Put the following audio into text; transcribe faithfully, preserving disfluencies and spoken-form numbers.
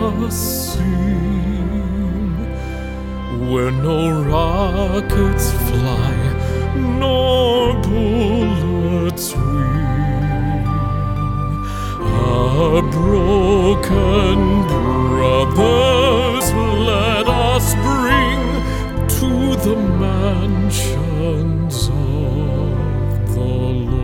us sing, where no rockets fly, nor bullets wing. Our broken brothers, let us bring to the mansions of the Lord.